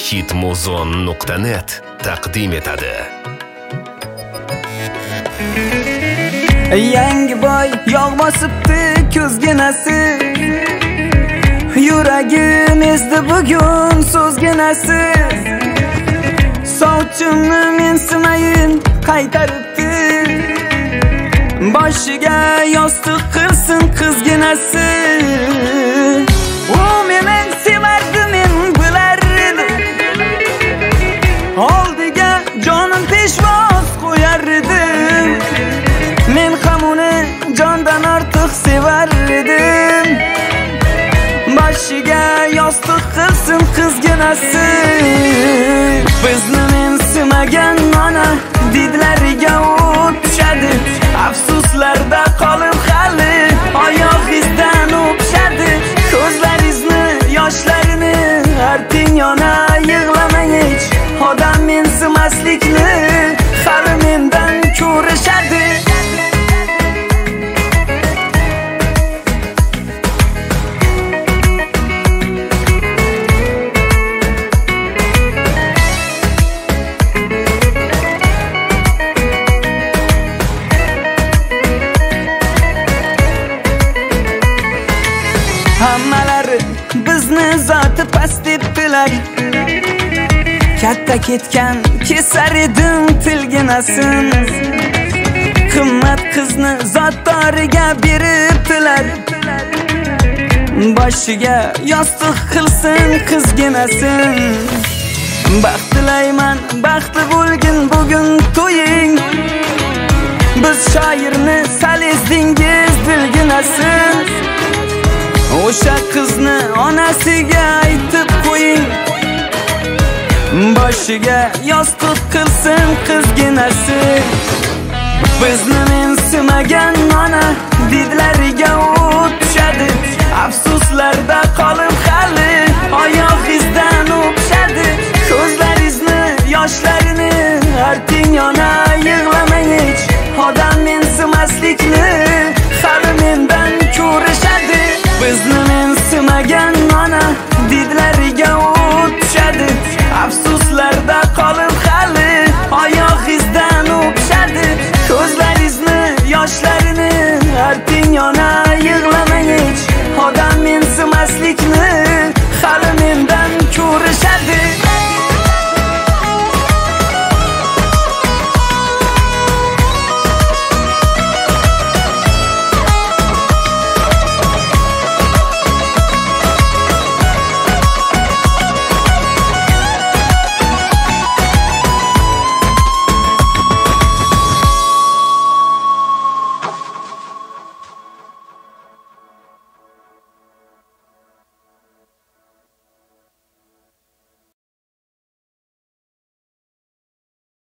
hitmuzon.net taqdim etadi. Yangi boy yog' bosibdi ko'zginasi, yuragim ezdi bugun so'zginasi. Sovchimni mensimayin qaytaribdi, boshiga yostiq qilsin qizginasi. U meni sevardi, men bilar edim, oldiga jonim peshvoz qo'yar edim. Men ham uni jondan ortiq sevar edim, boshiga yostiq qilsin qizginasi. Bizni mensimagan ona didlariga o't tushadi, afsuslarda qolib hali oyoq izdan o'pishadi. Ko'zlaringizni yoshlarini arting yana yig'lamang hech, odam mensimaslikni hali mendan ko'rishadi. Hammalari bizni zoti past deb bilar, katta ketgan kesar edim tilginasin. Qimmat qizni zotdoriga beribdilar, boshiga yostiq qilsin qizginasin. Baxt tilayman, baxtli bo'lgin bugun to'ying, biz shoirni sal ezdingiz bilginasin. O'sha qizni onasiga aytib qo'ying, boshiga yostiq qilsin qizginasi. Bizni mensimagan ona didlariga o't tushadi, afsuslarda qolib hali oyoq izdan o'pishadi. Ko'zlaringizni yoshlarini arting yana yig'lamang hech, odam mensimaslikni hali mendan ko'rishadi. Bizni mensimagan ona didlariga o't tushadi, afsuslarda qolib